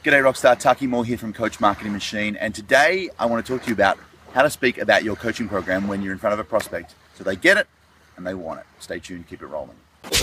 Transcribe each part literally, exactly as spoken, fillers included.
G'day Rockstar, Taki Moore here from Coach Marketing Machine, and today I want to talk to you about how to speak about your coaching program when you're in front of a prospect so they get it and they want it. Stay tuned, keep it rolling.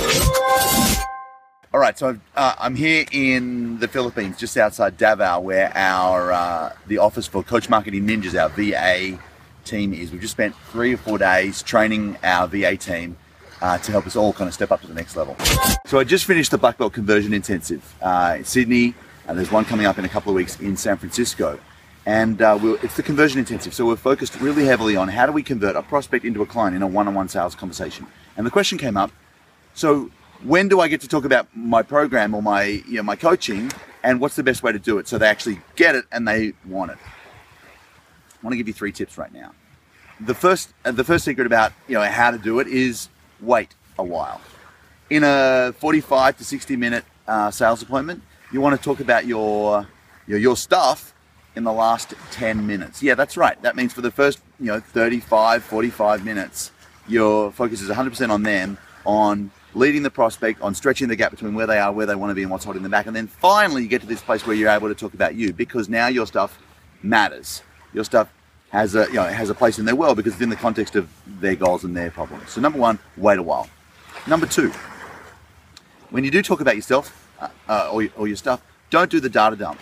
All right, so uh, I'm here in the Philippines, just outside Davao, where our uh, the office for Coach Marketing Ninjas, our V A team is. We've just spent three or four days training our V A team uh, to help us all kind of step up to the next level. So I just finished the Black Belt Conversion Intensive uh, in Sydney, and there's one coming up in a couple of weeks in San Francisco. And uh, we're, it's the Conversion Intensive, so we're focused really heavily on how do we convert a prospect into a client in a one-on-one sales conversation. And the question came up, so when do I get to talk about my program or my, you know, my coaching, and what's the best way to do it so they actually get it and they want it? I want to give you three tips right now. The first, uh, the first secret about you know how to do it is wait a while. In a forty-five to sixty minute uh, sales appointment, you want to talk about your, your your stuff in the last ten minutes. Yeah, that's right. That means for the first you know thirty-five, forty-five minutes, your focus is one hundred percent on them, on leading the prospect, on stretching the gap between where they are, where they want to be, and what's holding them back. And then finally, you get to this place where you're able to talk about you, because now your stuff matters. Your stuff has a you know has a place in their world because it's in the context of their goals and their problems. So number one, wait a while. Number two, when you do talk about yourself uh, uh, or, or your stuff, don't do the data dump.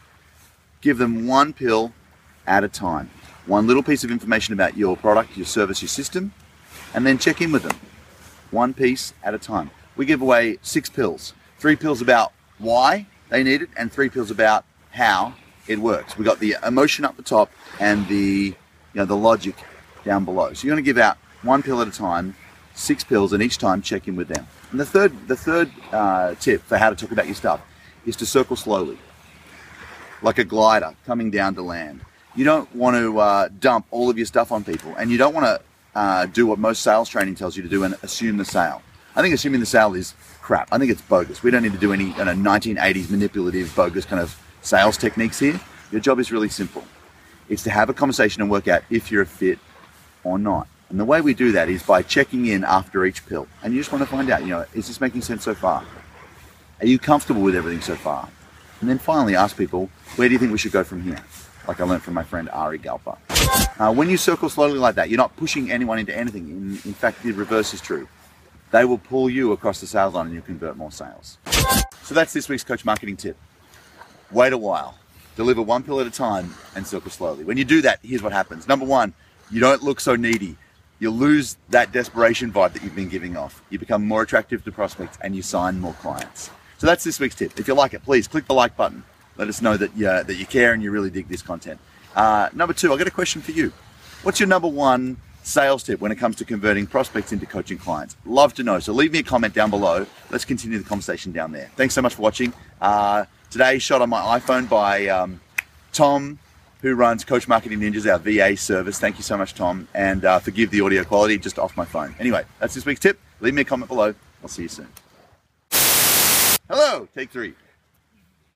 Give them one pill at a time, one little piece of information about your product, your service, your system, and then check in with them. One piece at a time. We give away six pills. Three pills about why they need it, and three pills about how it works. We got the emotion up the top and the you know the logic down below. So you're going to give out one pill at a time, six pills, and each time check in with them. And the third, the third uh, tip for how to talk about your stuff is to circle slowly, like a glider coming down to land. You don't want to uh, dump all of your stuff on people, and you don't want to Uh, do what most sales training tells you to do and assume the sale. I think assuming the sale is crap. I think it's bogus. We don't need to do any you know, nineteen eighties manipulative, bogus kind of sales techniques here. Your job is really simple. It's to have a conversation and work out if you're a fit or not. And the way we do that is by checking in after each pill. And you just want to find out, you know, is this making sense so far? Are you comfortable with everything so far? And then finally ask people, where do you think we should go from here? Like I learned from my friend Ari Galpa. Uh, when you circle slowly like that, you're not pushing anyone into anything. In, in fact, the reverse is true. They will pull you across the sales line and you'll convert more sales. So that's this week's Coach Marketing tip. Wait a while. Deliver one pill at a time and circle slowly. When you do that, here's what happens. Number one, you don't look so needy. You lose that desperation vibe that you've been giving off. You become more attractive to prospects and you sign more clients. So that's this week's tip. If you like it, please click the like button. Let us know that you, uh, that you care and you really dig this content. Uh, number two, I've got a question for you. What's your number one sales tip when it comes to converting prospects into coaching clients? Love to know. So leave me a comment down below. Let's continue the conversation down there. Thanks so much for watching. Uh, today, shot on my iPhone by um, Tom, who runs Coach Marketing Ninjas, our V A service. Thank you so much, Tom. And uh, forgive the audio quality, just off my phone. Anyway, that's this week's tip. Leave me a comment below. I'll see you soon. Hello, take three.